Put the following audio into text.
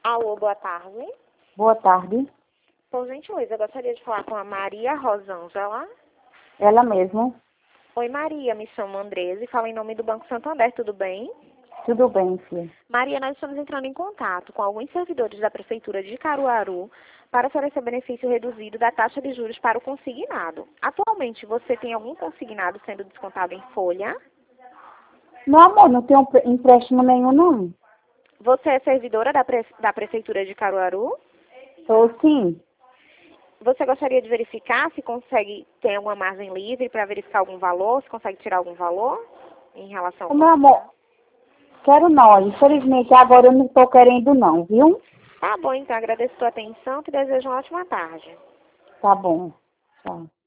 Alô, boa tarde. Boa tarde. Por gentileza, eu gostaria de falar com a Maria Rosângela. Ela mesmo. Oi, Maria, me chamo Andresa e falo em nome do Banco Santander, tudo bem? Tudo bem, filha. Maria, nós estamos entrando em contato com alguns servidores da Prefeitura de Caruaru para oferecer benefício reduzido da taxa de juros para o consignado. Atualmente, você tem algum consignado sendo descontado em folha? Meu amor, não tem empréstimo nenhum, não. Você é servidora da Prefeitura de Caruaru? Sou sim. Você gostaria de verificar se consegue ter alguma margem livre para verificar algum valor, se consegue tirar algum valor em relação ao Meu amor, quero não. Infelizmente, agora eu não estou querendo não, viu? Tá bom, então agradeço a sua atenção e desejo uma ótima tarde. Tá bom. Tchau.